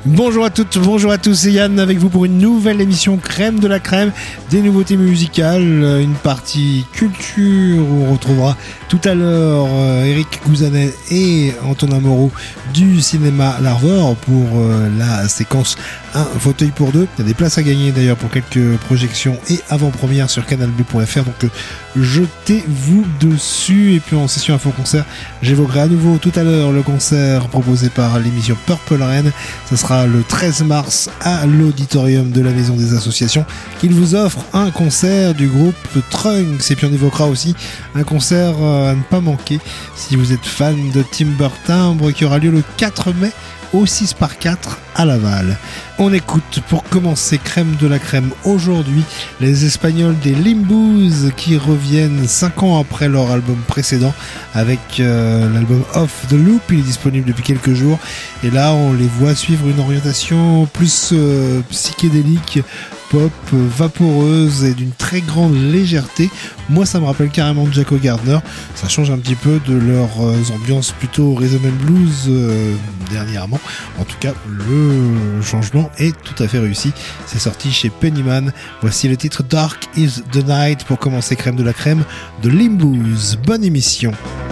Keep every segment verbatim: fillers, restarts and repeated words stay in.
Bonjour à toutes, bonjour à tous, c'est Yann avec vous pour une nouvelle émission Crème de la Crème, des nouveautés musicales, une partie culture où on retrouvera tout à l'heure euh, Eric Gouzanet et Antonin Moreau du cinéma L'Arvor pour euh, la séquence un fauteuil pour deux. Il y a des places à gagner d'ailleurs pour quelques projections et avant-premières sur canal bleu point f r, donc euh, jetez-vous dessus. Et puis en session info concert, j'évoquerai à nouveau tout à l'heure le concert proposé par l'émission Purple Rain. Ça sera le treize mars à l'auditorium de la Maison des Associations qu'il vous offre un concert du groupe Trunks. Et puis on évoquera aussi un concert à ne pas manquer si vous êtes fan de Timber Timbre qui aura lieu le quatre mai au six par quatre à Laval. On écoute pour commencer Crème de la Crème aujourd'hui les Espagnols des Limbus qui reviennent cinq ans après leur album précédent avec euh, l'album Off the Loop. Il est disponible depuis quelques jours et là on les voit suivre une orientation plus euh, psychédélique, pop, euh, vaporeuse et d'une très grande légèreté. Moi ça me rappelle carrément Jaco Gardner, ça change un petit peu de leurs euh, ambiances plutôt rhythm and blues euh, dernièrement. En tout cas le changement est tout à fait réussi, c'est sorti chez Pennyman. Voici le titre Dark is the Night pour commencer Crème de la Crème de Limbus. Bonne émission.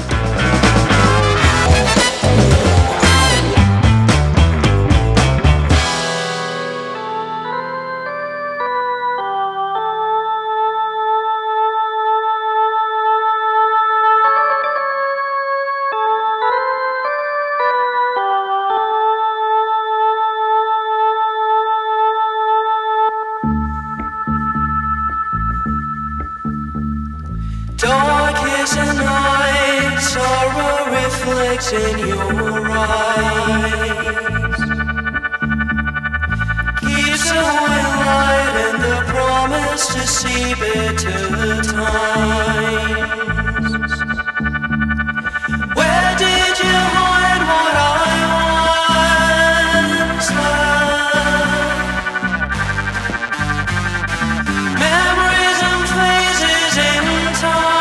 In your eyes keeps away light and the promise to see better times. Where did you hide what I once loved? Memories and phases in time.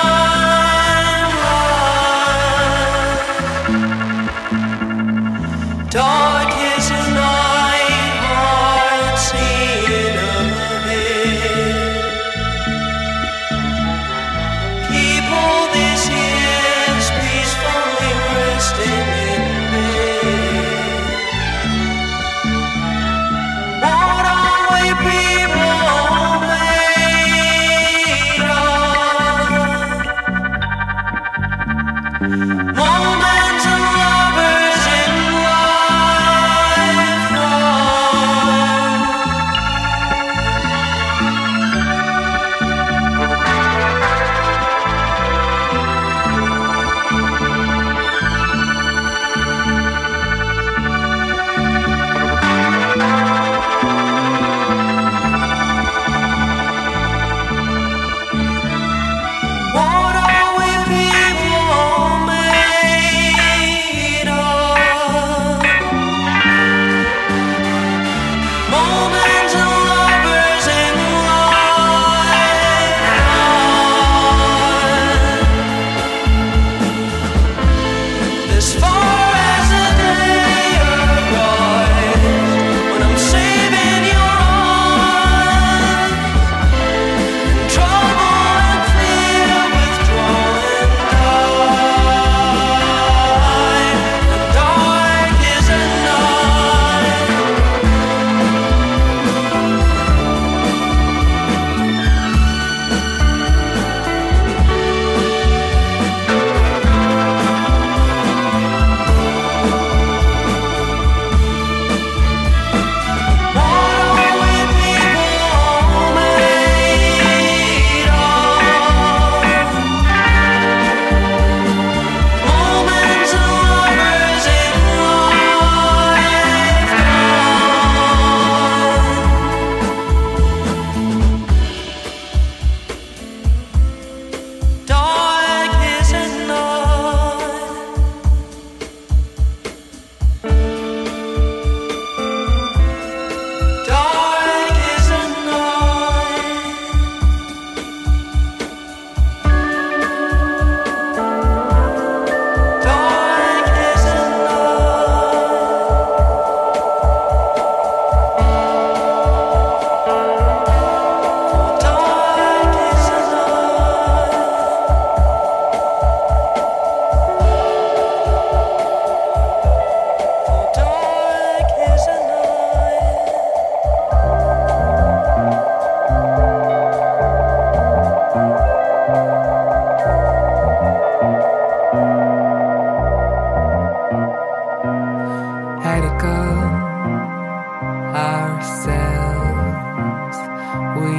ourselves we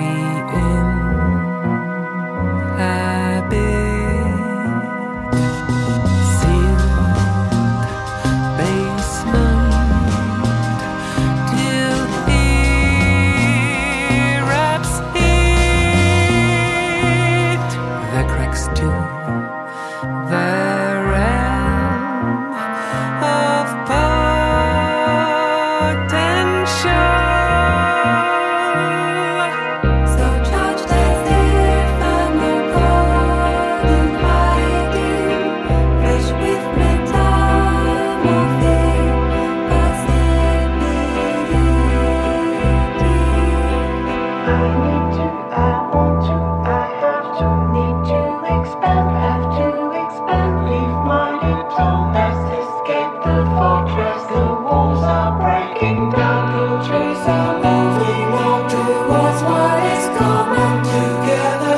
inhabit. Sealed basement till erupts heat. The cracks to the realm of potential. So charged as if I'm a god in hiding, fresh with metamorphic possibility. I need to, I want to, I have to, need to expand, have to expand, leave my lips on this, escape the fortress, the walls are breaking down, cultures are moving on towards what is common together.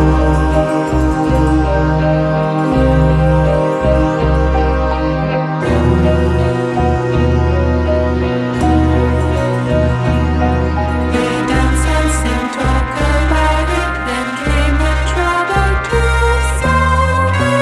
We dance and sing, talk about it, then dream of trouble to solve it.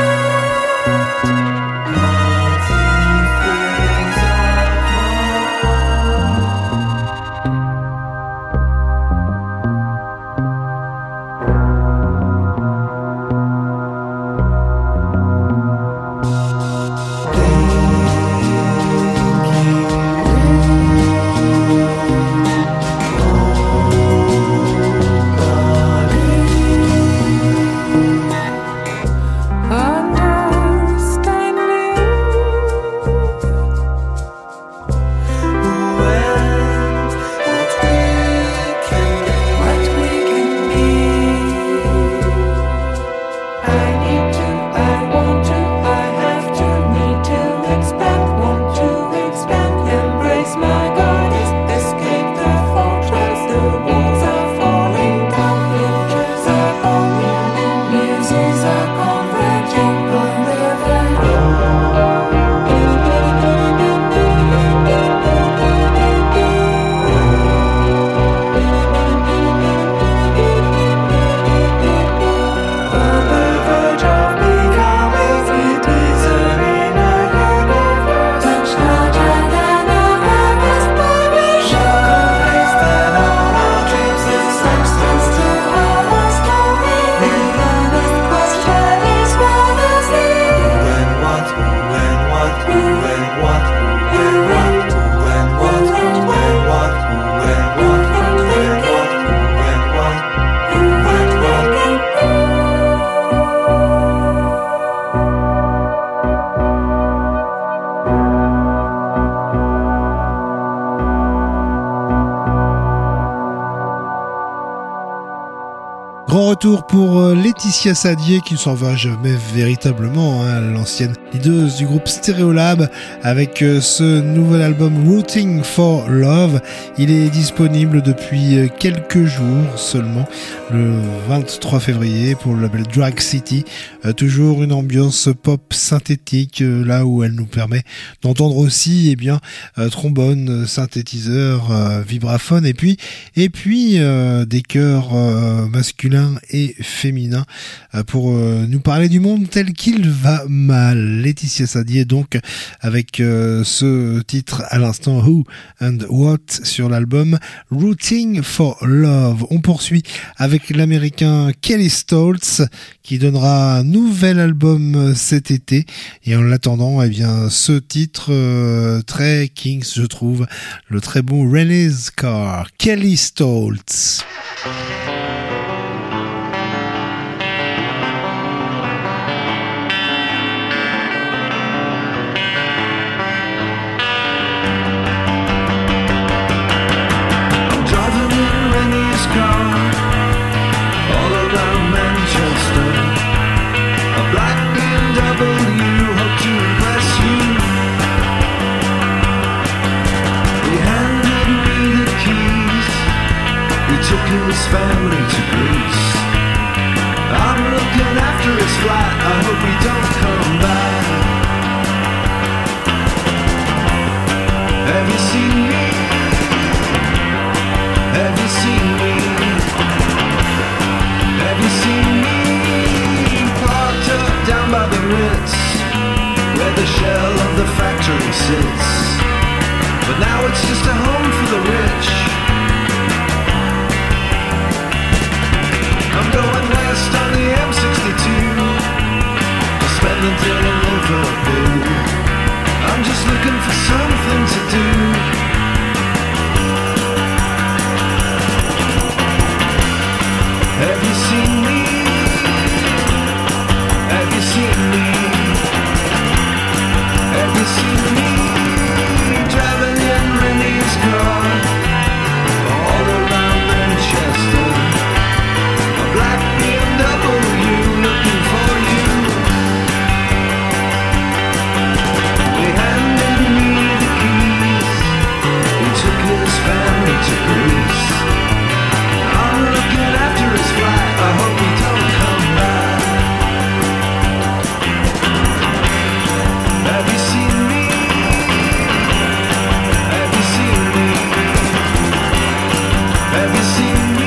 Grand retour pour euh, Laetitia Sadier qui ne s'en va jamais véritablement, hein, l'ancienne leaduse du groupe Stereolab avec euh, ce nouvel album Rooting for Love. Il est disponible depuis euh, quelques jours seulement, le vingt-trois février pour le label Drag City. Euh, toujours une ambiance pop synthétique, euh, là où elle nous permet d'entendre aussi eh bien euh, trombone, synthétiseur, euh, vibraphone et puis et puis euh, des chœurs euh, masculins et féminin pour nous parler du monde tel qu'il va mal. Laetitia Sadier donc avec ce titre à l'instant Who and What sur l'album Rooting for Love. On poursuit avec l'américain Kelly Stoltz qui donnera un nouvel album cet été et en l'attendant eh bien ce titre euh, très Kings je trouve, le très bon Renee's Car. Kelly Stoltz. His family to Greece. I'm looking after his flight. I hope he don't come back. Have you seen me? Have you seen me? Have you seen me? Parked up down by the Ritz, where the shell of the factory sits. But now it's just a home for the rich. I'm going west on the M sixty-two, spending till a Liverpool. I'm just looking for something to do. Have you seen me? Have you seen me? Have you seen me? Driving in Rennie's car all around Manchester. A black B M W looking for you. They handed me the keys. He took his family to Greece. I'm looking after his flight. I hope he don't come back. Have you seen me? Have you seen me? Have you seen me?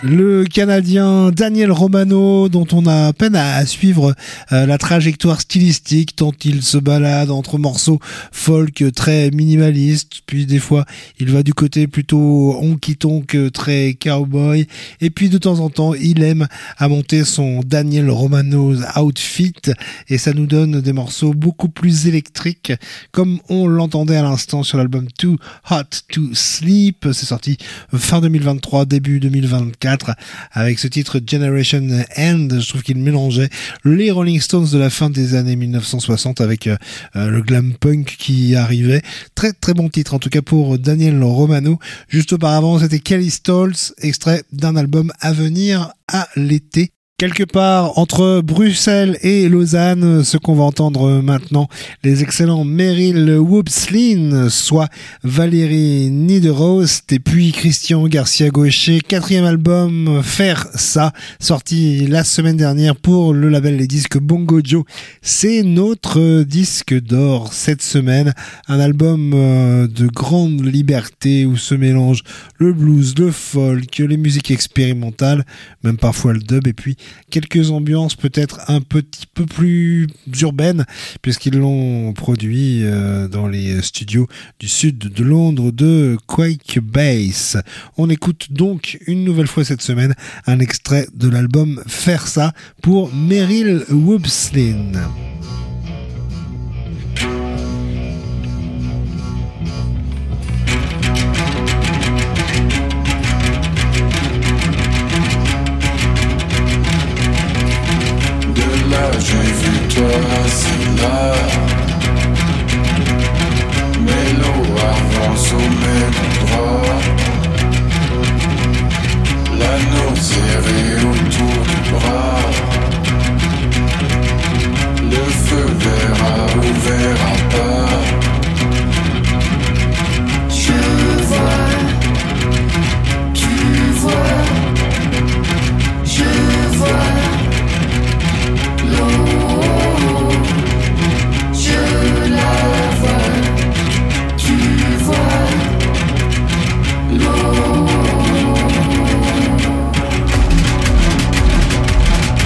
Le Canadien Daniel Romano, dont on a peine à suivre euh, la trajectoire stylistique, tant il se balade entre morceaux folk très minimalistes, puis des fois il va du côté plutôt honky-tonk très cowboy, et puis de temps en temps il aime à monter son Daniel Romano's outfit, et ça nous donne des morceaux beaucoup plus électriques, comme on l'entendait à l'instant sur l'album Too Hot to Sleep. C'est sorti fin deux mille vingt-trois, début deux mille vingt-quatre, avec ce titre Generation End. Je trouve qu'il mélangeait les Rolling Stones de la fin des années mille neuf cent soixante avec euh, le glam punk qui arrivait. Très très bon titre en tout cas pour Daniel Romano. Juste auparavant, c'était Kelly Stoltz, extrait d'un album à venir à l'été. Quelque part entre Bruxelles et Lausanne, ce qu'on va entendre maintenant, les excellents Meryl Woopslin, soit Valérie Niederost et puis Christian Garcia-Gaucher, quatrième album Faire ça, sorti la semaine dernière pour le label Les Disques Bongo Joe. C'est notre disque d'or cette semaine, un album de grande liberté où se mélangent le blues, le folk, les musiques expérimentales, même parfois le dub, et puis quelques ambiances peut-être un petit peu plus urbaines, puisqu'ils l'ont produit euh, dans les studios du sud de Londres de Quake Bass. On écoute donc une nouvelle fois cette semaine un extrait de l'album Faire ça pour Meryl Woopslin. J'ai vu toi assis là, mais l'eau avance au même endroit. L'anneau serré autour du bras, le feu vert a ouvert à pas. Je vois, tu vois, je vois. Je la vois, tu vois l'eau.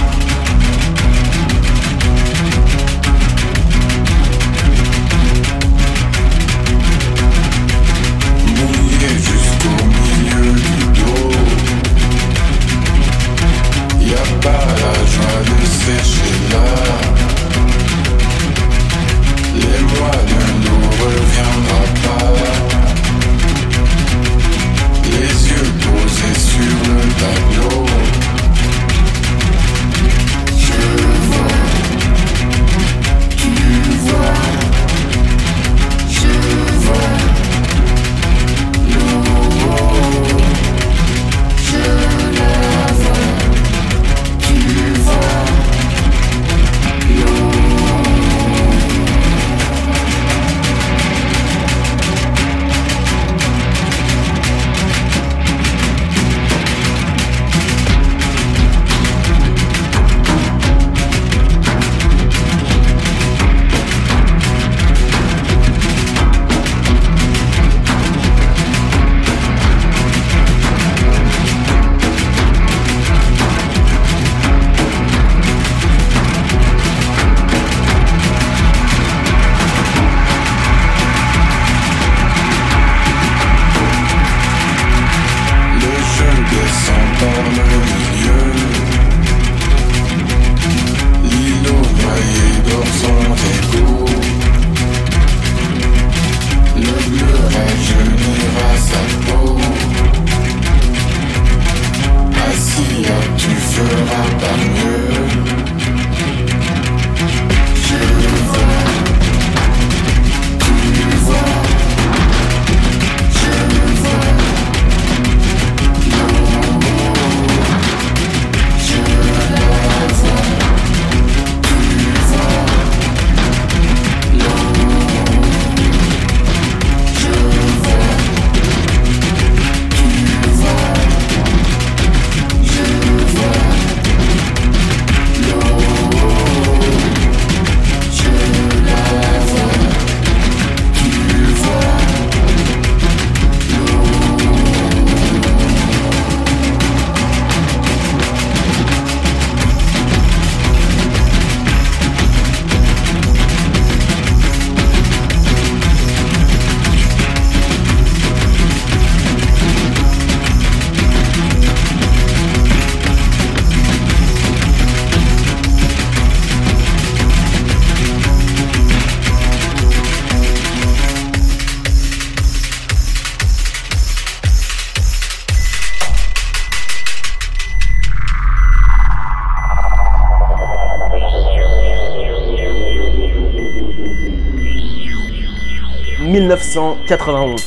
neuf cent quatre-vingt-onze.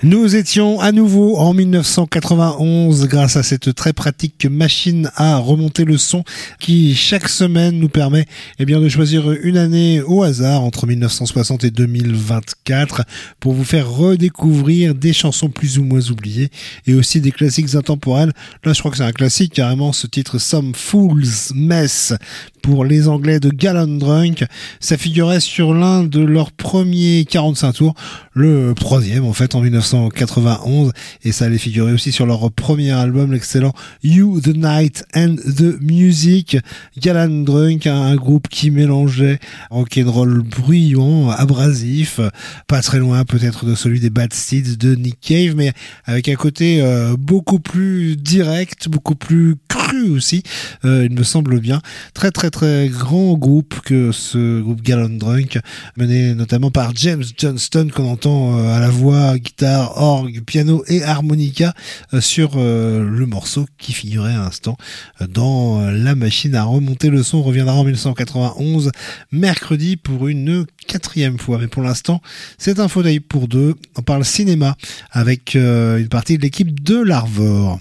Nous étions à nouveau en dix-neuf cent quatre-vingt-onze grâce à cette très pratique machine à remonter le son qui chaque semaine nous permet eh bien de choisir une année au hasard entre dix-neuf cent soixante et deux mille vingt-quatre pour vous faire redécouvrir des chansons plus ou moins oubliées et aussi des classiques intemporels. Là, je crois que c'est un classique carrément, ce titre Some Fool's Mess pour les Anglais de Gallant Drunk. Ça figurait sur l'un de leurs premiers quarante-cinq tours, le troisième en fait en dix-neuf cent quatre-vingt-onze, et ça allait figurer aussi sur leur premier album, l'excellent You, the Night and the Music. Gallant Drunk, un groupe qui mélangeait rock'n'roll bruyant, abrasif, pas très loin peut-être de celui des Bad Seeds de Nick Cave, mais avec un côté euh, beaucoup plus direct, beaucoup plus cru aussi, euh, il me semble bien. Très très très grand groupe que ce groupe Gallant Drunk, mené notamment par James Johnston, qu'on entend euh, à la voix, guitare, orgue, piano et harmonica euh, sur euh, le morceau qui figurait à l'instant euh, dans euh, la machine à remonter le son. On reviendra en dix-neuf cent quatre-vingt-onze mercredi pour une quatrième fois, mais pour l'instant c'est un fauteuil pour deux. On parle cinéma avec euh, une partie de l'équipe de l'Arvor.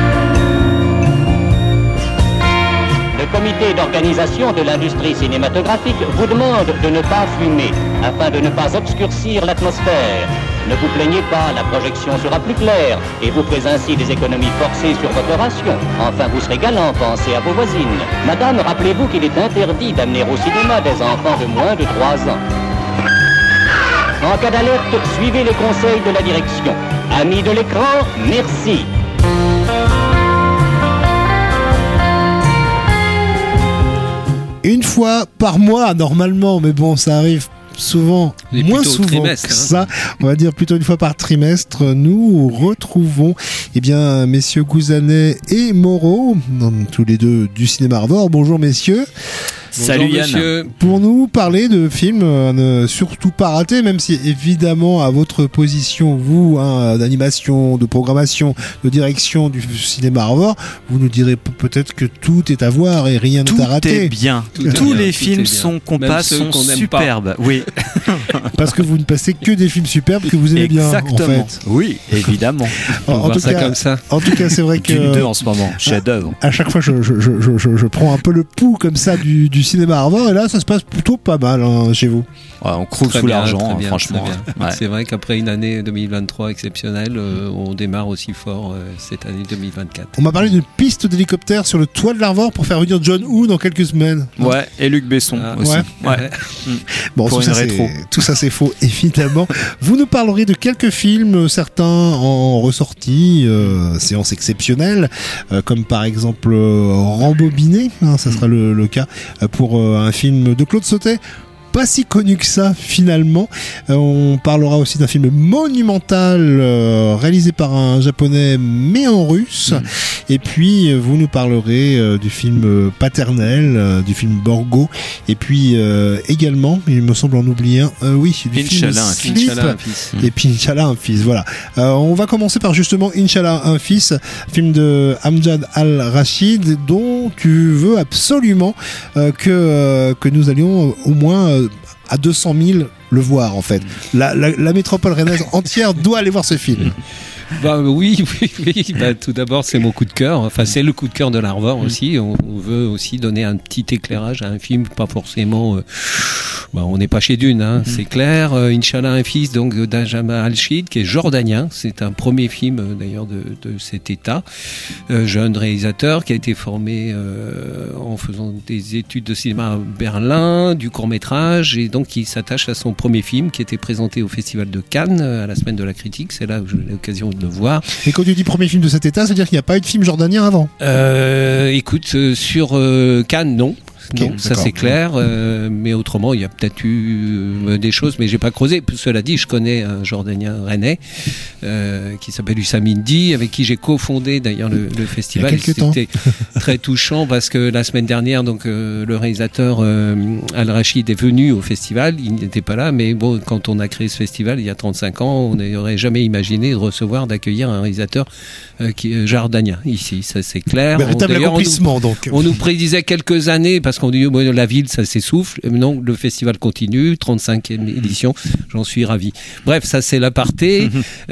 Le comité d'organisation de l'industrie cinématographique vous demande de ne pas fumer afin de ne pas obscurcir l'atmosphère. Ne vous plaignez pas, la projection sera plus claire et vous ferez ainsi des économies forcées sur votre ration. Enfin, vous serez galant, pensez à vos voisines. Madame, rappelez-vous qu'il est interdit d'amener au cinéma des enfants de moins de trois ans. En cas d'alerte, suivez les conseils de la direction. Amis de l'écran, merci. Une fois par mois normalement, mais bon, ça arrive souvent, Et moins plutôt au souvent trimestre, que hein. ça, on va dire plutôt une fois par trimestre, nous retrouvons eh bien messieurs Gouzanet et Moreau, tous les deux du cinéma Arvor. Bonjour messieurs. Salut Bonjour, Yann. monsieur. Pour nous parler de films euh, ne surtout pas ratés, même si évidemment à votre position, vous, hein, d'animation, de programmation, de direction du cinéma Arvor, vous nous direz pe- peut-être que tout est à voir et rien Tout n'est à rater. est bien. Tout est Tous bien, les tout films est bien. sont qu'on Même passe ceux sont qu'on n'aime pas. superbes. Oui, Parce que vous ne passez que des films superbes que vous aimez bien, en exactement. fait. Oui, évidemment. En, On en va voir tout ça cas, comme ça. en tout cas, c'est vrai que Dune deux en ce moment, chef-d'œuvre. à chaque fois, je, je, je, je, je- je prends un peu le pouls comme ça du, du cinéma Arvor, et là, ça se passe plutôt pas mal hein, chez vous. Ouais, on croule Très sous bien, l'argent, très hein, bien, franchement. très bien. Ouais. C'est vrai qu'après une année deux mille vingt-trois exceptionnelle, euh, on démarre aussi fort euh, cette année deux mille vingt-quatre. On m'a parlé d'une piste d'hélicoptère sur le toit de l'Arvor pour faire venir John Woo dans quelques semaines. Ouais, et Luc Besson Ah, aussi. ouais. Ouais. Bon, Pour tout une ça, rétro. c'est, tout ça c'est faux, évidemment. Vous nous parlerez de quelques films, certains en ressortie, euh, séance exceptionnelle, euh, comme par exemple euh, Rembobiné, hein, ça sera le, le cas euh, pour euh, un film de Claude Sautet. Pas si connu que ça finalement. Euh, on parlera aussi d'un film monumental euh, réalisé par un japonais mais en russe. Mm. Et puis euh, vous nous parlerez euh, du film euh, Paternel, euh, du film Borgo. Et puis euh, également, il me semble en oublier un, euh, oui, du film Inch'Allah, un Sleep. Inch'Allah, un fils. Et puis Inch'Allah un fils, voilà. Euh, on va commencer par justement Inch'Allah un fils, film de Amjad Al-Rachid, dont tu veux absolument euh, que, euh, que nous allions euh, au moins euh, à deux cent mille le voir en fait. La, la, la métropole rennaise entière doit aller voir ce film. Bah oui, oui, oui. Bah, tout d'abord, c'est mon coup de cœur. Enfin, c'est le coup de cœur de l'Arvor aussi. On, on veut aussi donner un petit éclairage à un film, pas forcément. Euh, bah, on n'est pas chez Dune, hein, c'est clair. Euh, Inch'Allah, un fils donc d'Ajama Al-Shid, qui est jordanien. C'est un premier film euh, d'ailleurs de, de cet État. Euh, jeune réalisateur qui a été formé euh, en faisant des études de cinéma à Berlin, du court métrage, et donc il s'attache à son premier film qui était présenté au Festival de Cannes euh, à la semaine de la critique. C'est là où j'ai eu l'occasion de le voir. Et quand tu dis premier film de cet état, c'est-à-dire qu'il n'y a pas eu de film jordanien avant. Euh, écoute, euh, sur euh, Cannes, non. Ok, Non, ça d'accord. c'est clair, euh, mais autrement il y a peut-être eu euh, des choses, mais j'ai pas creusé. Cela dit, je connais un Jordanien rennais euh, qui s'appelle Hussam Indy, avec qui j'ai cofondé d'ailleurs le, le festival. Il y a quelques temps. C'était très touchant parce que la semaine dernière, donc euh, le réalisateur euh, Al-Rachid est venu au festival. Il n'était pas là, mais bon, quand on a créé ce festival il y a trente-cinq ans, on n'aurait jamais imaginé de recevoir, d'accueillir un réalisateur euh, qui est jordanien ici. Ça c'est clair. On- Véritable d'ailleurs, on nous- accomplissement donc. on nous prédisait quelques années, parce parce qu'on dit bon, la ville, ça s'essouffle. Non, le festival continue, trente-cinquième édition, j'en suis ravi. Bref, ça c'est l'aparté.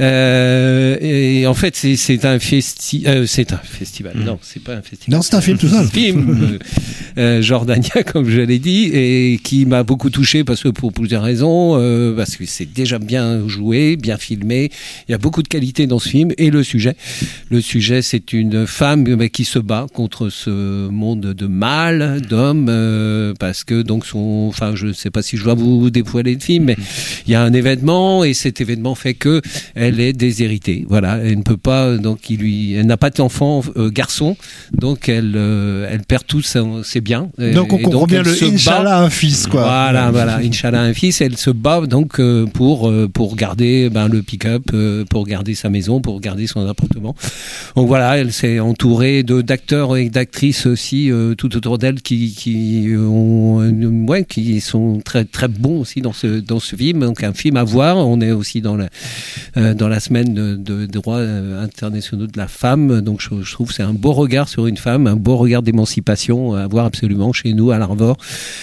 euh, et en fait, c'est, c'est un festi, euh, c'est un festival. Non, c'est pas un festival. Non, c'est un film tout seul. Un film euh, jordanien, comme je l'ai dit, et qui m'a beaucoup touché parce que pour plusieurs raisons, euh, parce que c'est déjà bien joué, bien filmé. Il y a beaucoup de qualité dans ce film et le sujet. Le sujet, c'est une femme euh, qui se bat contre ce monde de mal, d'hommes, euh, parce que donc son, enfin, je ne sais pas si je dois vous dévoiler le film, mais il y a un événement et cet événement fait que elle est déshéritée. Voilà, elle ne peut pas, donc il lui, elle n'a pas d'enfant euh, garçon, donc elle, euh, elle perd tous ses, ses biens. Donc on et comprend donc, bien elle le se bat. Inch'Allah un fils, quoi. Voilà, voilà, Inch'Allah un fils. Elle se bat donc euh, pour euh, pour garder ben, le pick-up, euh, pour garder sa maison, pour garder son appartement. Donc voilà, elle s'est entourée de d'acteurs et d'actrices aussi euh, tout autour d'elle qui qui ont euh, ouais qui sont très très bons aussi dans ce dans ce film. Donc un film à voir. On est aussi dans la euh, dans la semaine de, de droits euh, internationaux de la femme. Donc je, je trouve que c'est un beau regard sur une femme, un beau regard d'émancipation à voir absolument chez nous à l'Arvor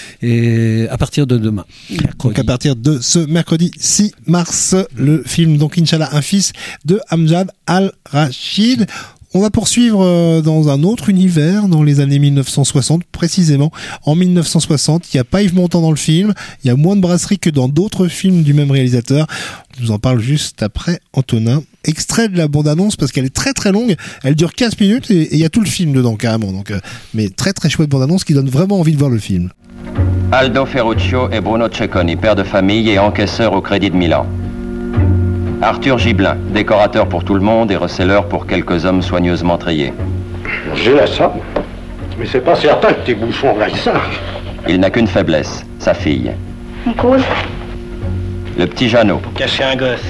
et à partir de demain. Mercredi. Donc à partir de ce mercredi six mars, le film donc Inch'Allah un fils de Amjad Al-Rachid. On va poursuivre dans un autre univers, dans les années mille neuf cent soixante, précisément. En mille neuf cent soixante, il n'y a pas Yves Montand dans le film, il y a moins de brasserie que dans d'autres films du même réalisateur. Je vous en parle juste après, Antonin. Extrait de la bande-annonce, parce qu'elle est très très longue, elle dure quinze minutes et il y a tout le film dedans, carrément. Donc, euh, mais très très chouette bande-annonce qui donne vraiment envie de voir le film. Aldo Ferruccio et Bruno Cecconi, père de famille et encaisseur au Crédit de Milan. Arthur Gibelin, décorateur pour tout le monde et receleur pour quelques hommes soigneusement triés. J'ai la somme, mais c'est pas certain que tes bouchons vaillent ça. Il n'a qu'une faiblesse, sa fille. Une cause? Le petit Jeannot. Pour cacher un gosse.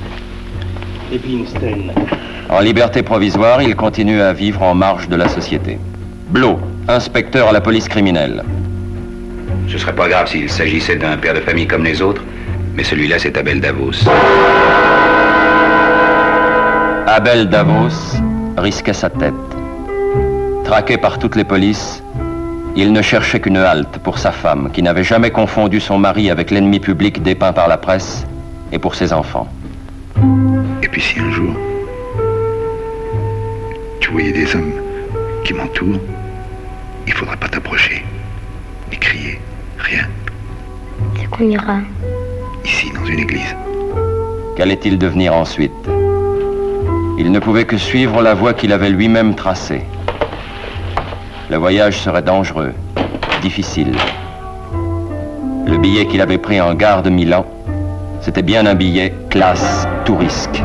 Et puis une stèle. En liberté provisoire, il continue à vivre en marge de la société. Blo, inspecteur à la police criminelle. Ce serait pas grave s'il s'agissait d'un père de famille comme les autres, mais celui-là c'est Abel Davos. Abel Davos risquait sa tête. Traqué par toutes les polices, il ne cherchait qu'une halte pour sa femme, qui n'avait jamais confondu son mari avec l'ennemi public dépeint par la presse, et pour ses enfants. Et puis si un jour, tu voyais des hommes qui m'entourent, il faudra pas t'approcher, ni crier, rien. C'est qu'on ira. Ici, dans une église. Qu'allait-il devenir ensuite? Il ne pouvait que suivre la voie qu'il avait lui-même tracée. Le voyage serait dangereux, difficile. Le billet qu'il avait pris en gare de Milan, c'était bien un billet classe tout risque.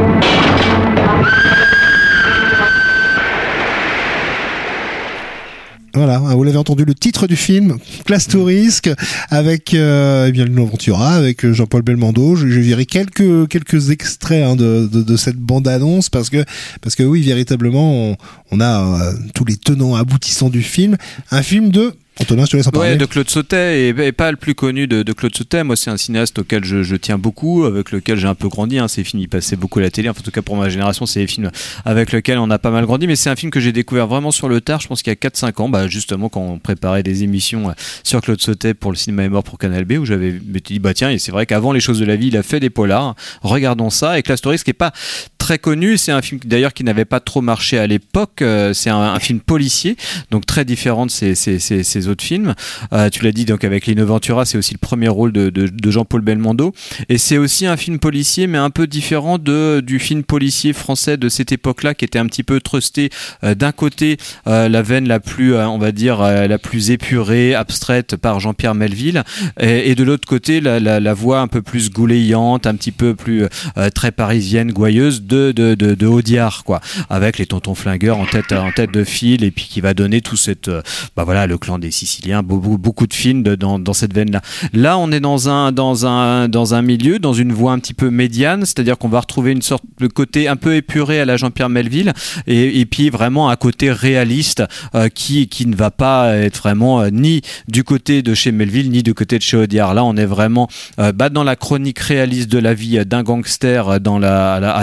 Voilà, vous l'avez entendu, le titre du film, Classe to Risque, avec euh, eh bien Lino Ventura, avec Jean-Paul Belmondo. Je, je verrai quelques quelques extraits hein, de, de de cette bande-annonce parce que parce que oui, véritablement, on, on a euh, tous les tenants aboutissants du film. Un film de Antonin, je te laisse en parler. Ouais, de Claude Sautet, et, et pas le plus connu de, de Claude Sautet. Moi, c'est un cinéaste auquel je, je tiens beaucoup, avec lequel j'ai un peu grandi. Hein. Ces films, ils passaient beaucoup à la télé. Enfin, en tout cas, pour ma génération, c'est des films avec lesquels on a pas mal grandi. Mais c'est un film que j'ai découvert vraiment sur le tard. Je pense qu'il y a quatre cinq ans, bah, justement, quand on préparait des émissions sur Claude Sautet pour le cinéma est mort pour Canal B, où j'avais dit, bah tiens, et c'est vrai qu'avant Les Choses de la Vie, il a fait des polars. Regardons ça. Et Classe to Risque, qui est pas très connu. C'est un film d'ailleurs qui n'avait pas trop marché à l'époque. C'est un, un film policier, donc très différent de ces, ces, ces, ces autres films. Euh, tu l'as dit, donc avec Lino Ventura, c'est aussi le premier rôle de, de, de Jean-Paul Belmondo. Et c'est aussi un film policier, mais un peu différent de, du film policier français de cette époque-là, qui était un petit peu trusté. Euh, d'un côté, euh, la veine la plus, euh, on va dire, euh, la plus épurée, abstraite par Jean-Pierre Melville. Et, et de l'autre côté, la, la, la voix un peu plus goulayante, un petit peu plus euh, très parisienne, gouailleuse de, de, de, de Audiard, quoi. Avec les tontons flingueurs en tête, en tête de file, et puis qui va donner tout cette, euh, bah voilà, le clan des Siciliens, beaucoup, beaucoup de films de, dans, dans cette veine-là. Là, on est dans un, dans un, dans un milieu, dans une voie un petit peu médiane, c'est-à-dire qu'on va retrouver une sorte de côté un peu épuré à la Jean-Pierre Melville, et, et puis vraiment un côté réaliste euh, qui, qui ne va pas être vraiment euh, ni du côté de chez Melville, ni du côté de chez Audiard. Là, on est vraiment euh, bah, dans la chronique réaliste de la vie d'un gangster dans la, à, la, à l'après-guerre,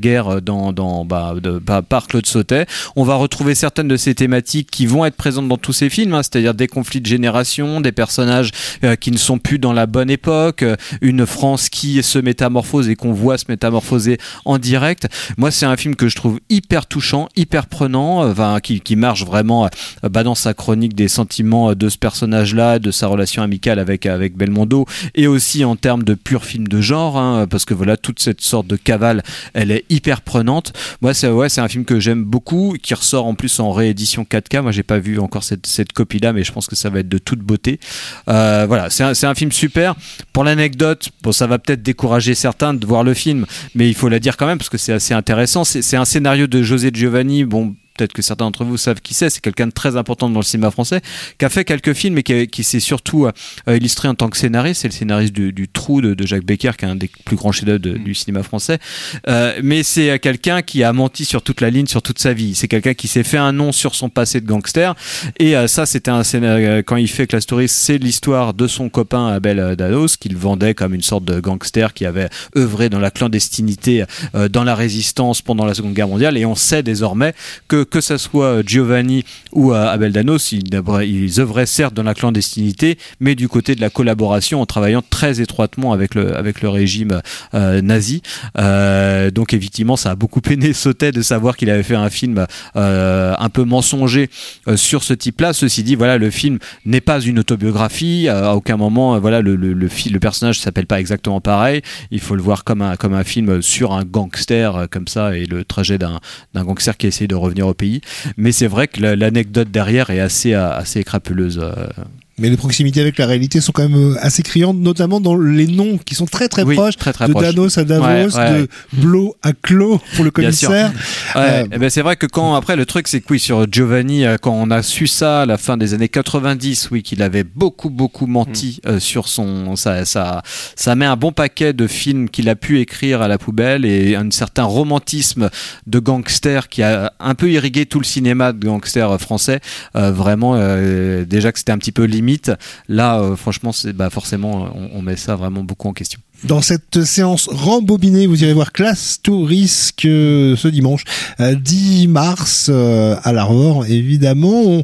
guerre dans, dans, bah, de, bah, par Claude Sautet. On va retrouver certaines de ces thématiques qui vont être présentes dans tous ces films, hein, c'est-à-dire des conflits de génération, des personnages euh, qui ne sont plus dans la bonne époque, euh, une France qui se métamorphose et qu'on voit se métamorphoser en direct. Moi, c'est un film que je trouve hyper touchant, hyper prenant, euh, enfin, qui, qui marche vraiment euh, bah, dans sa chronique des sentiments de ce personnage-là, de sa relation amicale avec, avec Belmondo, et aussi en termes de pur film de genre, hein, parce que voilà, toute cette sorte de cavale, elle est hyper prenante. Moi, c'est, ouais, c'est un film que j'aime beaucoup, qui ressort en plus en réédition quatre K. Moi, j'ai pas vu encore cette, cette copie-là, mais je pense que ça va être de toute beauté. Euh, voilà, c'est un, c'est un film super. Pour l'anecdote, bon, ça va peut-être décourager certains de voir le film, mais il faut la dire quand même, parce que c'est assez intéressant. C'est, c'est un scénario de José Giovanni, bon, peut-être que certains d'entre vous savent qui c'est, c'est quelqu'un de très important dans le cinéma français, qui a fait quelques films et qui, qui s'est surtout euh, illustré en tant que scénariste. C'est le scénariste du, du Trou de, de Jacques Becker, qui est un des plus grands chefs-d'œuvre de, du cinéma français. Euh, mais c'est quelqu'un qui a menti sur toute la ligne, sur toute sa vie. C'est quelqu'un qui s'est fait un nom sur son passé de gangster. Et euh, ça, c'était un scénario, quand il fait Classe Touriste, c'est l'histoire de son copain Abel Danos, qu'il vendait comme une sorte de gangster qui avait œuvré dans la clandestinité, euh, dans la résistance pendant la Seconde Guerre mondiale. Et on sait désormais que que ce soit Giovanni ou euh, Abel Danos, ils, ils œuvraient certes dans la clandestinité, mais du côté de la collaboration, en travaillant très étroitement avec le, avec le régime euh, nazi. Euh, donc effectivement, ça a beaucoup peiné Sautet de savoir qu'il avait fait un film euh, un peu mensonger euh, sur ce type-là. Ceci dit, voilà, le film n'est pas une autobiographie. À aucun moment, euh, voilà, le, le, le, le personnage ne s'appelle pas exactement pareil. Il faut le voir comme un, comme un film sur un gangster, euh, comme ça, et le trajet d'un, d'un gangster qui essaie de revenir au pays. Mais c'est vrai que l'anecdote derrière est assez, assez crapuleuse. Mais les proximités avec la réalité sont quand même assez criantes, notamment dans les noms qui sont très très oui, proches, très, très de proche. Danos à Davos, ouais, ouais. de Blo à Clos pour le commissaire. Ouais, euh, eh ben c'est vrai que quand après le truc c'est que oui, sur Giovanni, quand on a su ça à la fin des années quatre-vingt-dix, oui, qu'il avait beaucoup beaucoup menti mm. euh, sur son ça, ça ça met un bon paquet de films qu'il a pu écrire à la poubelle et un certain romantisme de gangster qui a un peu irrigué tout le cinéma de gangster français. Euh, vraiment, euh, déjà que c'était un petit peu limite. Là, euh, franchement, c'est, bah, forcément, on, on met ça vraiment beaucoup en question. Dans cette séance rembobinée, vous irez voir Classe Touriste euh, ce dimanche euh, dix mars euh, à l'Arvor. Évidemment, on,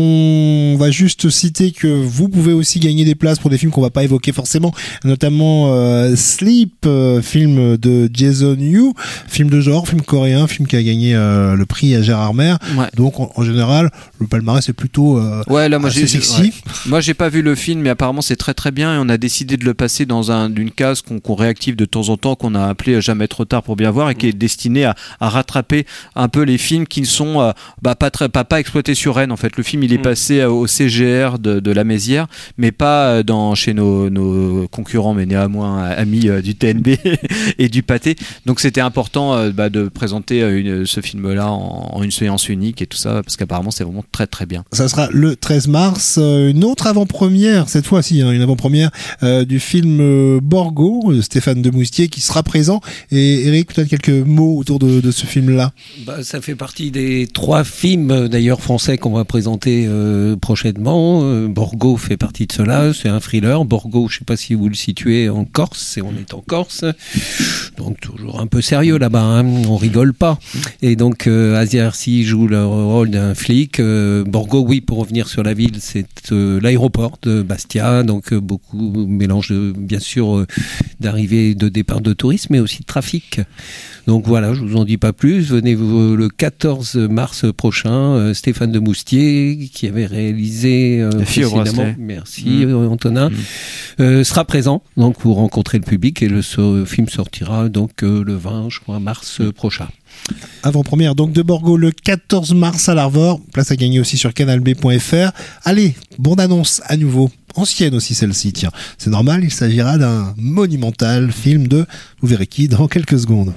on va juste citer que vous pouvez aussi gagner des places pour des films qu'on va pas évoquer forcément, notamment euh, Sleep, euh, film de Jason Yu, film de genre, film coréen, film qui a gagné euh, le prix à Gérard Mer. Ouais. Donc en, en général, le palmarès c'est plutôt euh, ouais, là, moi, assez j'ai, sexy. Ouais. Moi, j'ai pas vu le film, mais apparemment c'est très très bien et on a décidé de le passer dans un d'une case Qu'on, qu'on réactive de temps en temps, qu'on a appelé Jamais trop tard pour bien voir et qui est destiné à, à rattraper un peu les films qui ne sont euh, bah, pas, très, pas, pas exploités sur Rennes. En fait, le film il est passé au C G R de, de la Mézières, mais pas dans, chez nos, nos concurrents, mais néanmoins amis euh, du T N B et du Pâté. Donc c'était important euh, bah, de présenter une, ce film-là en, en une séance unique et tout ça, parce qu'apparemment c'est vraiment très très bien. Ça sera le treize mars. Euh, une autre avant-première, cette fois-ci, hein, une avant-première euh, du film euh, Borgo, Stéphane Demoustier qui sera présent. Et Eric, peut-être quelques mots autour de, de ce film-là. Bah, ça fait partie des trois films d'ailleurs français qu'on va présenter euh, prochainement. Euh, Borgo fait partie de cela. C'est un thriller. Borgo, je ne sais pas si vous le situez en Corse, et on est en Corse, donc toujours un peu sérieux là-bas. Hein, on rigole pas. Et donc euh, Asia Arsi joue le rôle d'un flic. Euh, Borgo, oui, pour revenir sur la ville, c'est euh, l'aéroport de Bastia. Donc euh, beaucoup mélange de, bien sûr, euh, d'arrivée, de départ de touristes, mais aussi de trafic. Donc voilà, je vous en dis pas plus. Venez vous, le quatorze mars prochain. Euh, Stéphane Demoustier, qui avait réalisé euh, précédemment, merci mmh. euh, Antonin, mmh. euh, sera présent donc pour rencontrer le public et le so- film sortira donc euh, le vingt, je crois, mars euh, prochain. Avant-première donc de Borgo le quatorze mars à l'Arvor. Place à gagner aussi sur canal b point f r. Allez, bande annonce à nouveau. Ancienne aussi celle-ci, tiens. C'est normal, il s'agira d'un monumental film de, vous verrez qui, dans quelques secondes.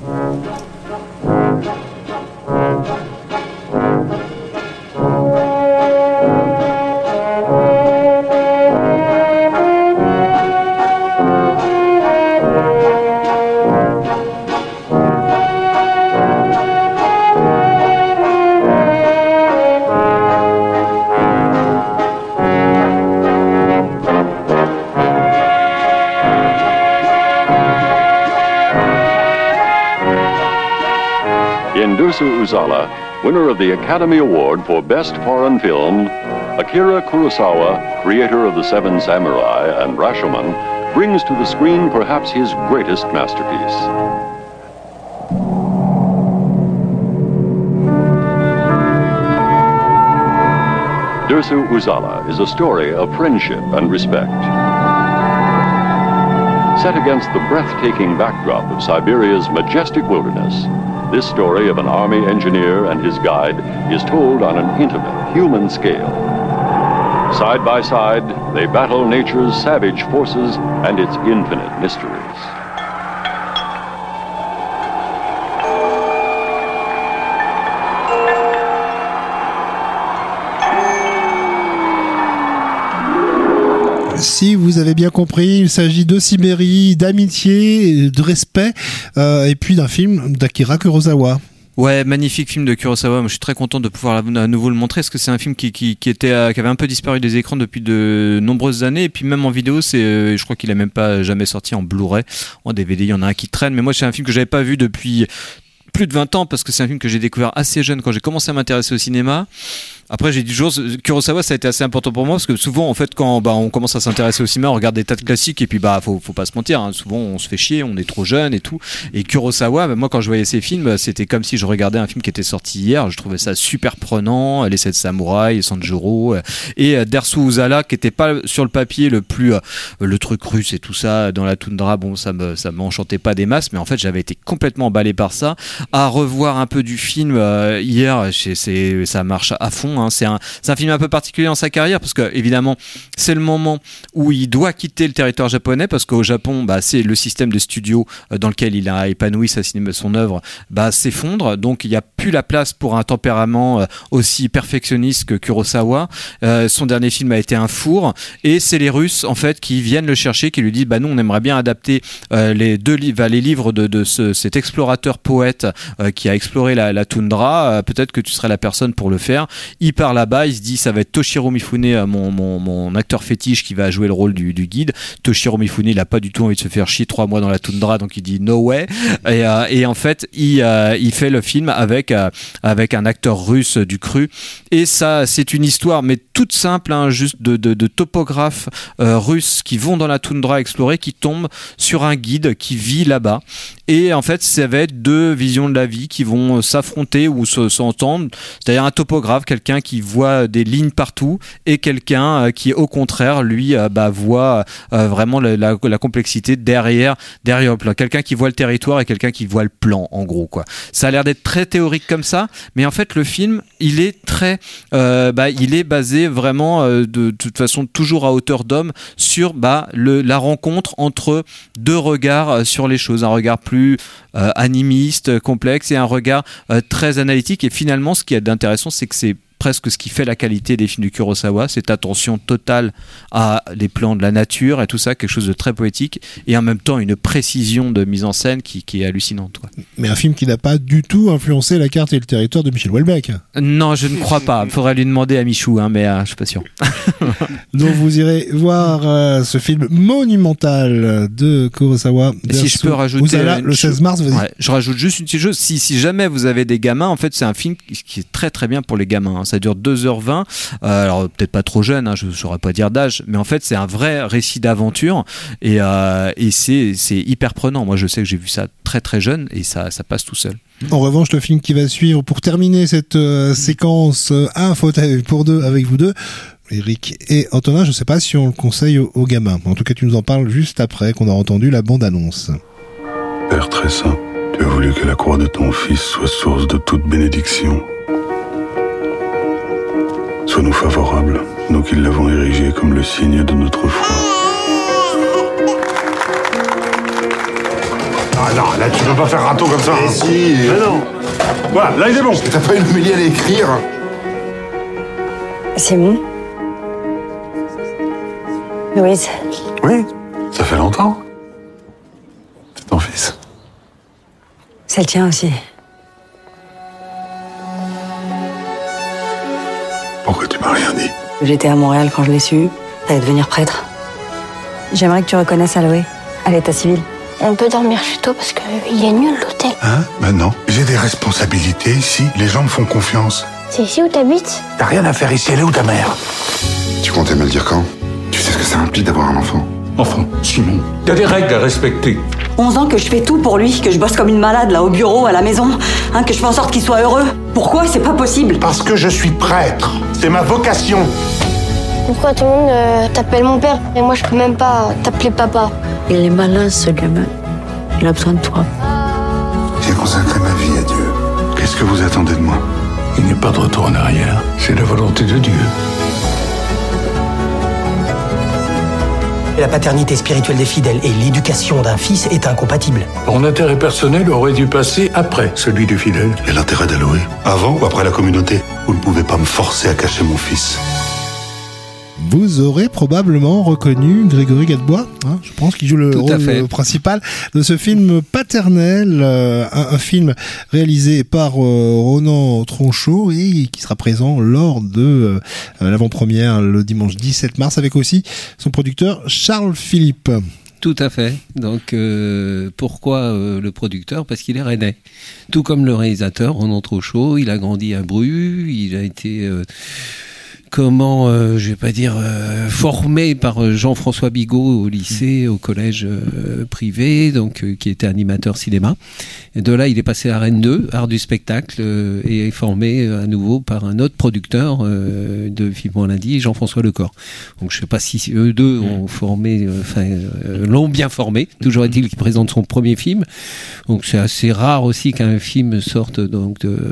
In Dersu Uzala, winner of the Academy Award for Best Foreign Film, Akira Kurosawa, creator of The Seven Samurai and Rashomon, brings to the screen perhaps his greatest masterpiece. Dersu Uzala is a story of friendship and respect. Set against the breathtaking backdrop of Siberia's majestic wilderness, this story of an army engineer and his guide is told on an intimate, human scale. Side by side, they battle nature's savage forces and its infinite mysteries. Si vous avez bien compris, il s'agit de Sibérie, d'amitié, de respect, euh, et puis d'un film d'Akira Kurosawa. Ouais, magnifique film de Kurosawa. Moi, je suis très content de pouvoir à nouveau le montrer, parce que c'est un film qui, qui, qui était, qui avait un peu disparu des écrans depuis de nombreuses années, et puis même en vidéo, c'est, euh, je crois qu'il a même pas jamais sorti en Blu-ray, en D V D. Il y en a un qui traîne, mais moi, c'est un film que j'avais pas vu depuis plus de vingt ans, parce que c'est un film que j'ai découvert assez jeune quand j'ai commencé à m'intéresser au cinéma. Après, j'ai dit toujours, Kurosawa, ça a été assez important pour moi, parce que souvent, en fait, quand bah, on commence à s'intéresser au cinéma, on regarde des tas de classiques, et puis bah, faut, faut pas se mentir, hein, souvent on se fait chier, on est trop jeune et tout. Et Kurosawa, bah, moi, quand je voyais ces films, c'était comme si je regardais un film qui était sorti hier. Je trouvais ça super prenant, Les Sept Samouraïs, Sanjuro, et euh, Dersu Uzala, qui était pas sur le papier le plus, euh, le truc russe et tout ça, dans la toundra, bon, ça me, ça m'enchantait pas des masses, mais en fait, j'avais été complètement emballé par ça. À revoir un peu du film euh, hier, c'est, c'est, ça marche à fond. Hein. C'est, un, c'est un film un peu particulier dans sa carrière, parce que évidemment c'est le moment où il doit quitter le territoire japonais, parce qu'au Japon, bah, c'est le système de studio dans lequel il a épanoui sa cinéma, son œuvre, bah, s'effondre, donc il n'y a plus la place pour un tempérament aussi perfectionniste que Kurosawa. Euh, son dernier film a été un four, et c'est les Russes en fait qui viennent le chercher, qui lui disent bah nous on aimerait bien adapter euh, les deux livres, les livres de, de ce, cet explorateur poète euh, qui a exploré la, la toundra, euh, peut-être que tu serais la personne pour le faire. Il part là-bas, il se dit ça va être Toshiro Mifune, mon, mon, mon acteur fétiche, qui va jouer le rôle du, du guide. Toshiro Mifune, il a pas du tout envie de se faire chier trois mois dans la toundra, donc il dit no way, et, euh, et en fait il, euh, il fait le film avec, euh, avec un acteur russe du cru, et ça c'est une histoire mais toute simple, hein, juste de, de, de topographes euh, russes qui vont dans la toundra explorer, qui tombent sur un guide qui vit là-bas, et en fait ça va être deux visions de la vie qui vont s'affronter ou se, s'entendre, c'est-à-dire un topographe, quelqu'un qui voit des lignes partout, et quelqu'un euh, qui au contraire lui euh, bah, voit euh, vraiment la, la, la complexité derrière, derrière le plan, quelqu'un qui voit le territoire et quelqu'un qui voit le plan, en gros quoi. Ça a l'air d'être très théorique comme ça, mais en fait le film il est très euh, bah, il est basé vraiment euh, de, de toute façon toujours à hauteur d'homme sur bah, le, la rencontre entre deux regards sur les choses, un regard plus euh, animiste, complexe, et un regard euh, très analytique. Et finalement ce qui est d'intéressant, c'est que c'est presque ce qui fait la qualité des films du Kurosawa, cette attention totale à les plans de la nature et tout ça, quelque chose de très poétique, et en même temps une précision de mise en scène qui, qui est hallucinante, quoi. Mais un film qui n'a pas du tout influencé la carte et le territoire de Michel Houellebecq. Non, je ne crois pas. Il faudrait lui demander à Michou, hein, mais euh, je suis pas sûr. Donc vous irez voir euh, ce film monumental de Kurosawa. Si je peux rajouter Uzala, le seize mars, vas-y. Ouais, je rajoute juste une petite chose. Si, si jamais vous avez des gamins, en fait, c'est un film qui, qui est très très bien pour les gamins, hein. Ça dure deux heures vingt, euh, alors peut-être pas trop jeune, hein, je ne saurais pas dire d'âge, mais en fait c'est un vrai récit d'aventure, et, euh, et c'est, c'est hyper prenant. Moi je sais que j'ai vu ça très très jeune, et ça, ça passe tout seul. En revanche, le film qui va suivre pour terminer cette euh, séquence euh, un fauteuil pour deux avec vous deux, Eric et Antonin, je ne sais pas si on le conseille aux, aux gamins. En tout cas, tu nous en parles juste après qu'on a entendu la bande-annonce. Père très saint, tu as voulu que la croix de ton fils soit source de toute bénédiction. Sois-nous favorables, nous qui l'avons érigé comme le signe de notre foi. Ah non, là tu peux pas faire râteau comme ça. Mais hein. si. Mais non. Voilà, là il est bon. T'as pas une humilié à l'écrire. Simon. Louise. Oui, ça fait longtemps. C'est ton fils. C'est le tien aussi. Pourquoi tu m'as rien dit? J'étais à Montréal quand je l'ai su. T'allais devenir prêtre. J'aimerais que tu reconnaisses Aloé à l'état civil. On peut dormir chez toi parce qu'il est nul l'hôtel. Hein? Ben non. J'ai des responsabilités ici. Les gens me font confiance. C'est ici où t'habites? T'as rien à faire ici, elle est où ta mère? Tu comptais me le dire quand? Tu sais ce que ça implique d'avoir un enfant? Enfin, Simon, t'as des règles à respecter. onze ans que je fais tout pour lui, que je bosse comme une malade là au bureau, à la maison, hein, que je fais en sorte qu'il soit heureux. Pourquoi c'est pas possible? Parce que je suis prêtre. C'est ma vocation. Pourquoi tout le monde euh, t'appelle mon père et moi je peux même pas t'appeler papa? Il est malin ce gamin. Il a besoin de toi. J'ai consacré ma vie à Dieu. Qu'est-ce que vous attendez de moi? Il n'y a pas de retour en arrière. C'est la volonté de Dieu. La paternité spirituelle des fidèles et l'éducation d'un fils est incompatible. Mon intérêt personnel aurait dû passer après celui du fidèle. Et l'intérêt d'Aloé? Avant ou après la communauté? Vous ne pouvez pas me forcer à cacher mon fils. Vous aurez probablement reconnu Grégory Gadebois, hein, je pense qu'il joue le Tout à rôle fait. principal de ce film Paternel, euh, un, un film réalisé par euh, Ronan Tronchot et qui sera présent lors de euh, l'avant-première le dimanche dix-sept mars avec aussi son producteur Charles Philippe. Tout à fait. Donc, euh, pourquoi euh, le producteur? Parce qu'il est rennais. Tout comme le réalisateur, Ronan Tronchot, il a grandi à Bru, il a été... Euh, comment, euh, je vais pas dire, euh, formé par Jean-François Bigot au lycée, au collège euh, privé, donc euh, qui était animateur cinéma. Et de là, il est passé à Rennes deux, art du spectacle, euh, et est formé euh, à nouveau par un autre producteur euh, de Vivement lundi, Jean-François Lecor. Donc je sais pas si eux deux ont formé, enfin euh, l'ont bien formé. Toujours est-il qu'il présente son premier film. Donc c'est assez rare aussi qu'un film sorte donc de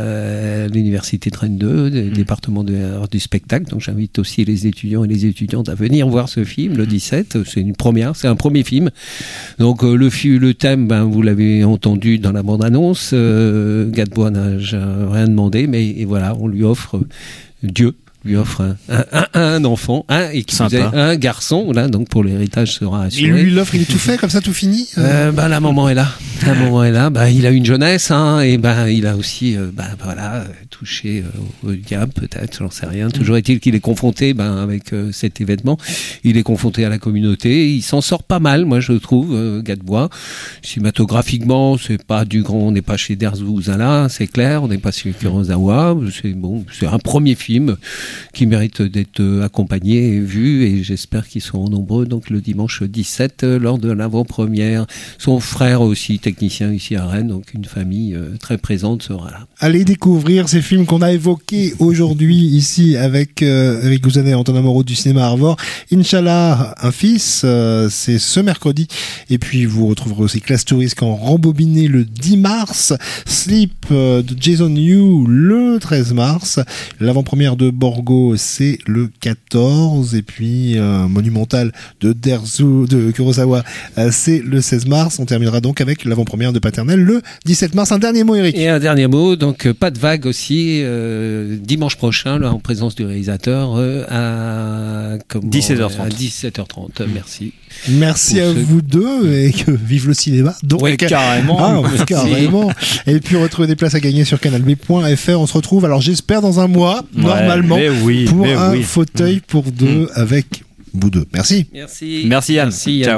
la, l'université de Rennes deux, du département de art du spectacle. Donc j'invite aussi les étudiants et les étudiantes à venir voir ce film le dix-sept. C'est une première, c'est un premier film. Donc euh, le, le thème, ben, vous l'avez entendu dans la bande-annonce. Euh, Gadebois n'a rien demandé, mais et voilà, on lui offre Dieu. Lui offre un, un, un, un enfant, un, et qui faisait un garçon, là, donc pour l'héritage sera assuré. Il lui l'offre, il est tout fait, comme ça, tout fini euh, bah, la maman est là. La maman est là. Bah, il a une jeunesse, hein, et ben, bah, il a aussi, euh, bah, voilà, touché euh, au diable, peut-être, j'en sais rien. Toujours est-il qu'il est confronté, ben, avec euh, cet événement. Il est confronté à la communauté. Il s'en sort pas mal, moi, je trouve, euh, Gadebois. Cinématographiquement, c'est pas du grand, on n'est pas chez Derzou-Zala, c'est clair. On n'est pas chez Kurosawa. C'est bon, c'est un premier film qui mérite d'être accompagné et vu, et j'espère qu'ils seront nombreux donc le dimanche dix-sept lors de l'avant-première. Son frère aussi, technicien ici à Rennes, donc une famille euh, très présente sera là. Allez découvrir ces films qu'on a évoqués aujourd'hui ici avec euh, Eric Gouzanet et Antonin Moreau du cinéma Arvor. Inch'Allah, un fils, euh, c'est ce mercredi. Et puis vous retrouverez aussi Class Tourist en rembobiné le dix mars, Sleep euh, de Jason Yu le treize mars, l'avant-première de Borgo c'est le quatorze, et puis euh, Monumental de Derzu de Kurosawa euh, c'est le seize mars. On terminera donc avec l'avant-première de Paternel le dix-sept mars. Un dernier mot, Eric. Et un dernier mot, donc pas de vague aussi euh, dimanche prochain là, en présence du réalisateur euh, à comment, dix-sept heures trente. à dix-sept heures trente. Merci. Merci à ceux... vous deux, et que vive le cinéma. Donc, ouais, carrément. Ah, carrément. Et puis retrouver des places à gagner sur canal b point f r. On se retrouve, alors j'espère dans un mois, ouais, normalement, oui, pour un oui. fauteuil pour deux mmh. avec vous deux. Merci. Merci. Merci Yann. Merci, Yann. Ciao.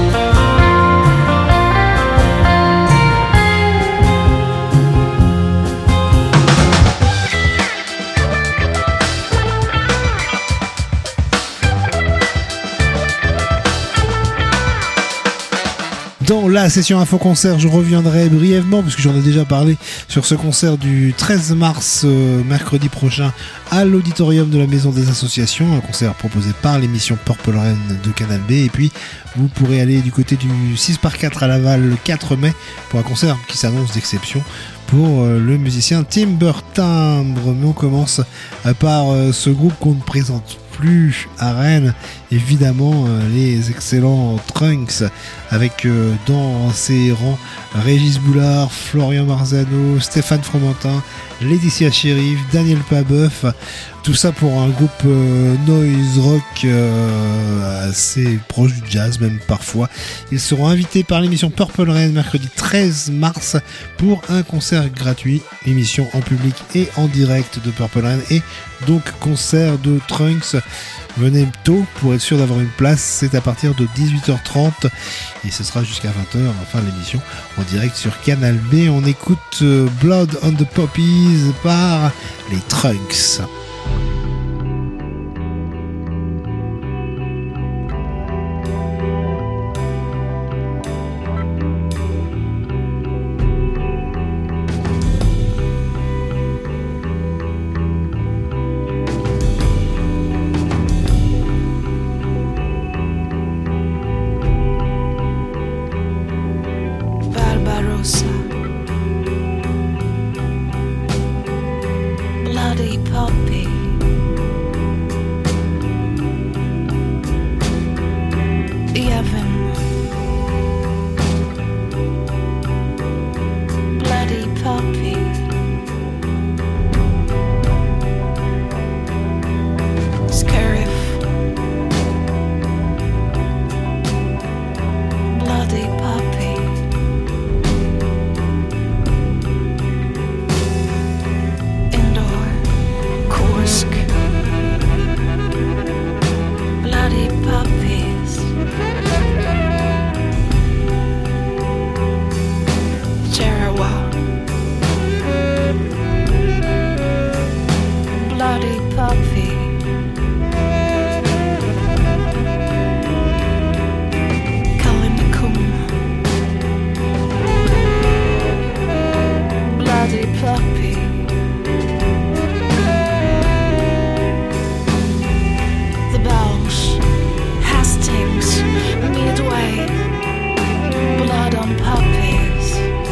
Dans la session Info Concert, je reviendrai brièvement, puisque j'en ai déjà parlé, sur ce concert du treize mars, euh, mercredi prochain, à l'auditorium de la Maison des Associations, un concert proposé par l'émission Purple Rain de Canal B. Et puis, vous pourrez aller du côté du six par quatre à Laval le quatre mai pour un concert qui s'annonce d'exception pour euh, le musicien Timber Timbre. Mais on commence euh, par euh, ce groupe qu'on ne présente plus à Rennes, évidemment euh, les excellents Trunks, avec euh, dans ses rangs Régis Boulard, Florian Marzano, Stéphane Fromentin, Laetitia Sheriff, Daniel Pabeuf, tout ça pour un groupe euh, noise rock euh, assez proche du jazz même parfois. Ils seront invités par l'émission Purple Rain mercredi treize mars pour un concert gratuit, émission en public et en direct de Purple Rain, et donc concert de Trunks venez tôt pour être sûr d'avoir une place. C'est à partir de dix-huit heures trente et ce sera jusqu'à vingt heures, enfin l'émission en direct sur Canal B. On écoute euh, Blood on the Poppies par les Trunks. Barbarossa, bloody poppy, Yavin, bloody poppy, Scarif, bloody poppy. Bloody puppies, Jarawa, bloody puppy, Kalinakum, bloody puppy. Hastings, Midway, blood on puppies,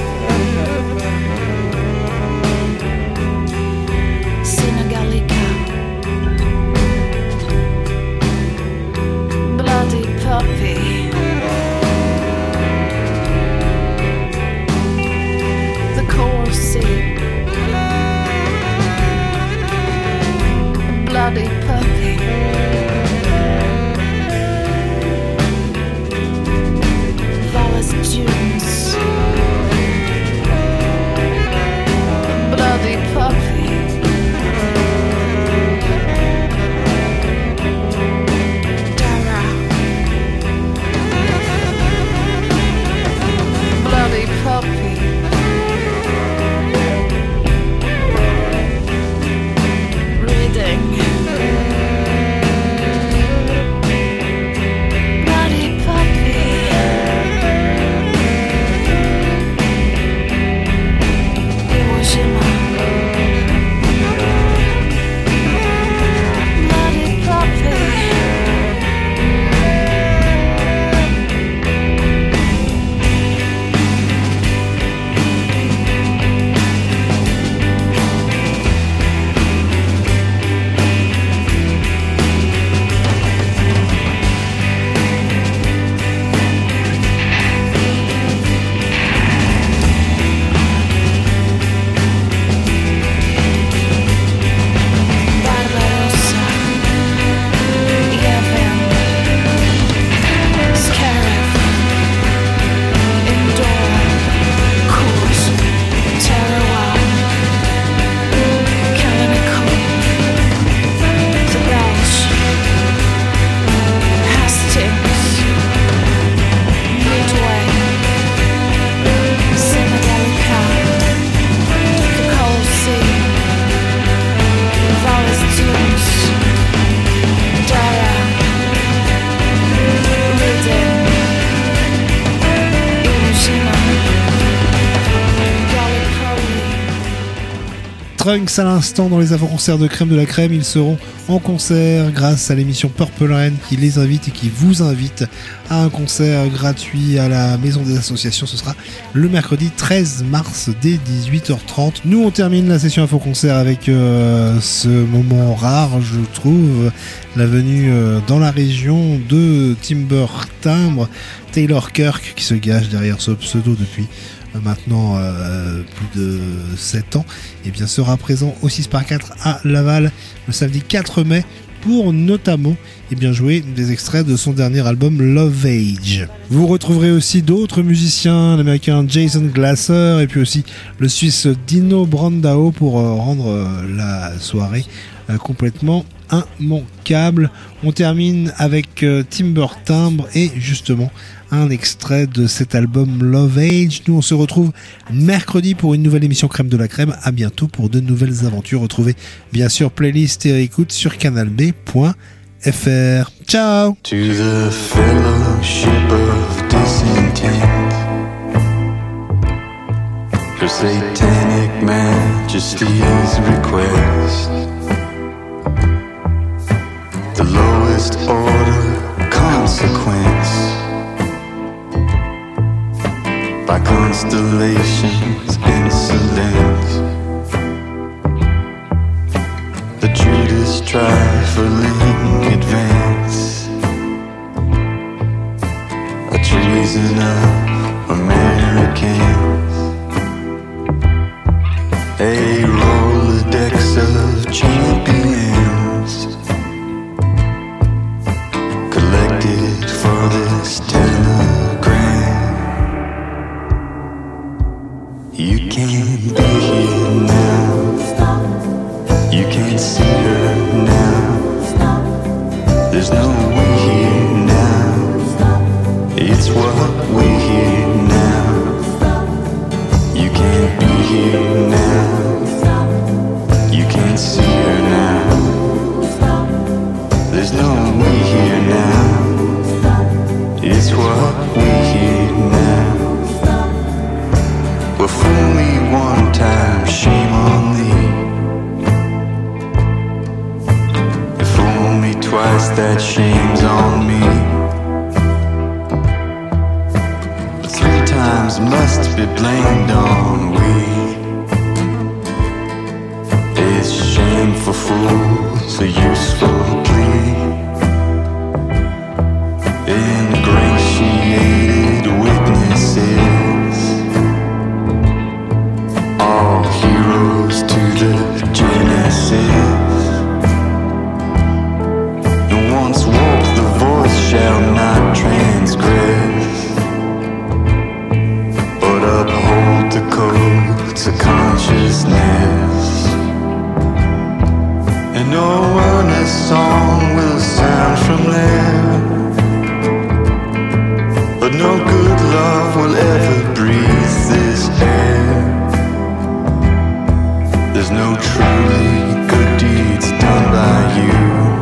Senegalica, bloody puppy, the Corsi, bloody puppy. Dunes, bloody puppy, Dara, bloody puppy, reading, bloody puppy. Trunks à l'instant dans les avant-concerts de Crème de la Crème. Ils seront en concert grâce à l'émission Purple Rain qui les invite et qui vous invite à un concert gratuit à la Maison des Associations. Ce sera le mercredi treize mars dès dix-huit heures trente. Nous on termine la session info-concert avec euh, ce moment rare, je trouve, la venue euh, dans la région de Timber Timbre, Taylor Kirk qui se gâche derrière ce pseudo depuis maintenant euh, plus de sept ans, et bien sera présent au six par quatre à Laval le samedi quatre mai pour notamment et bien jouer des extraits de son dernier album Love Age. Vous retrouverez aussi d'autres musiciens, l'américain Jason Glasser et puis aussi le suisse Dino Brandao pour euh, rendre euh, la soirée euh, complètement immanquable. On termine avec euh, Timber Timbre et justement un extrait de cet album Love Age. Nous on se retrouve mercredi pour une nouvelle émission Crème de la Crème. À bientôt pour de nouvelles aventures. Retrouvez bien sûr playlist et écoute sur canal b point f r. Ciao. To the fellowship of disintent, Her Satanic Majesty's request, the lowest order consequence, by constellations insolent, the Judas trifling advance, a treason of Americans, a Rolodex of champions, collected for this telegram. You can't be here now, you can't see her now, there's no we here now, it's what we hear now. You can't be here now, you can't see her now, there's no we here now, it's what we hear now. Well, fool me one time, shame on thee, and fool me twice, that shame's on me. But three times must be blamed on we. It's shame for fools, a useful plea, ingratiated witnesses, all heroes to the Genesis. And once walked, the voice shall not transgress, but uphold the codes of consciousness. And no earnest song will sound from there, but no good love will ever breathe this air. There's no truly good deeds done by you,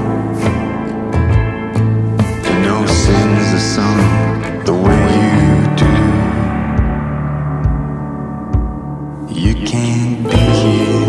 and no sins are sung the way you do. You can't be here